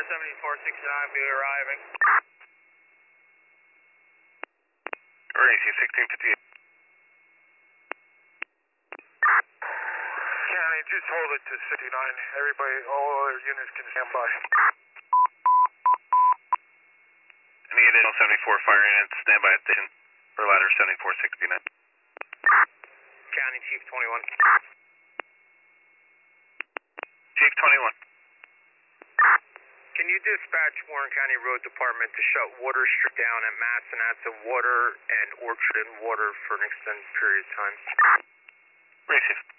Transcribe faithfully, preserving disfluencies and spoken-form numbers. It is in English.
seventy-four sixty-nine, be arriving. Emergency sixteen fifty-eight. County, just hold it to sixty-nine. Everybody, all other units can stand by. Any additional seventy-four fire units, stand by at station for ladder seventy-four sixty-nine. County Chief twenty-one. Chief twenty-one. Can you dispatch Warren County Road Department to shut Water Street down at Massanutten Water and Orchard and Water for an extended period of time? Receive.